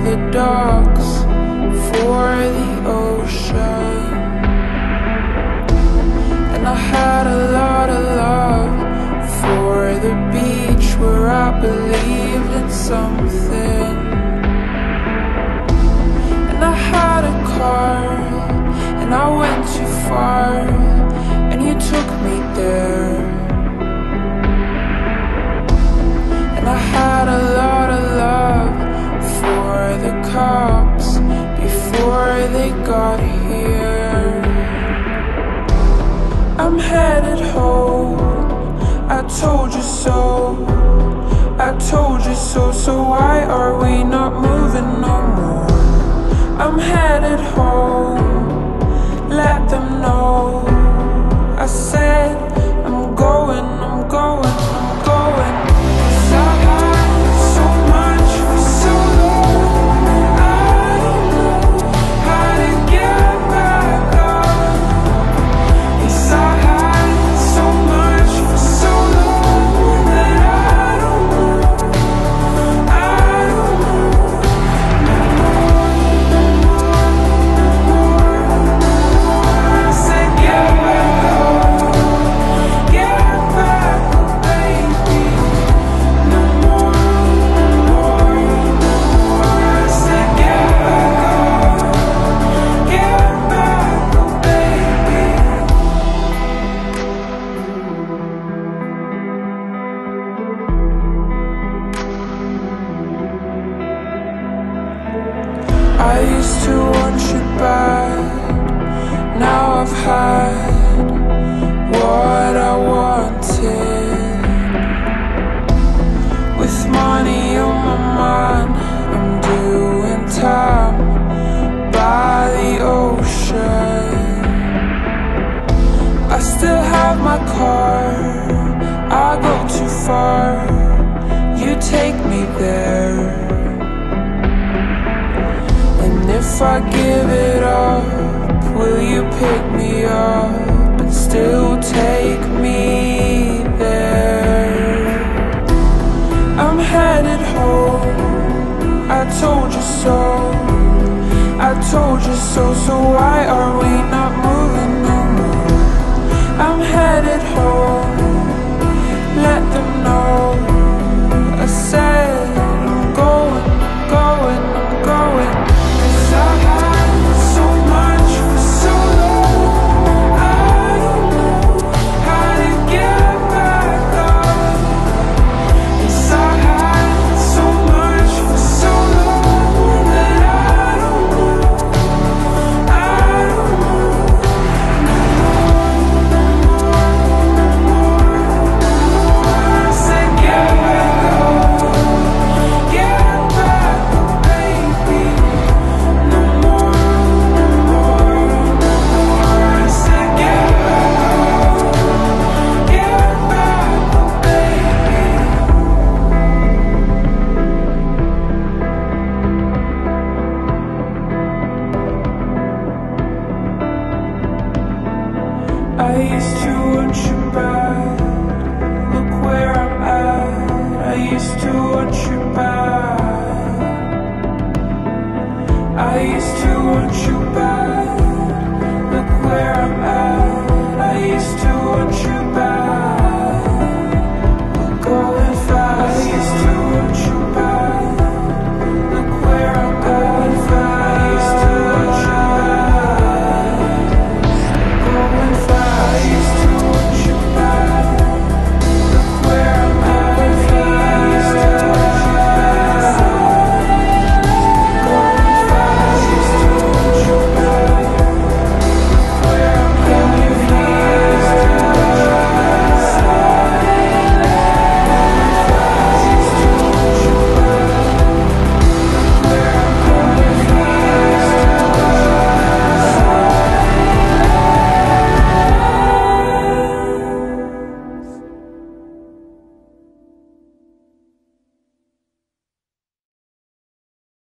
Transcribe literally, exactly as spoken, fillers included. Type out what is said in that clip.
the docks for the ocean. And I had a lot of love for the beach where I believed in something. And I had a car, and I went too far, and you took me there. And I had a lot of love for the cops before they got here. I'm headed home, I told you so, I told you so. So why are we not moving no more? I'm headed home, let them know. I said I'm going, I'm going, I'm going. 'Cause I had so much for so long, I don't know how to get back up. 'Cause I had so much for so long that I don't know, I don't know. I said get back up, get back up, baby. No more, no more, no more. I said get back up, get back up, baby. I used to want you bad, now I've had what I wanted. With money on my mind, I'm doing time by the ocean. I still have my car, I go too far, you take me there. And if I give it up, will you pick me up and still take me there? I'm headed home, I told you so, I told you so. So why are we not moving no more? I'm headed home, let them know. I said I'm going, I'm going, I'm going. 'Cause I had so much for so long, I don't know how to get back up. 'Cause I had so much for so long that I don't know, I don't know. No more, no more, no more, no more. I said get back up, get back up, baby. No more, no more, no more. I said get back up, get back up, baby. I used to want you bad, look where I'm at. I used to want you bad, I used to want you bad.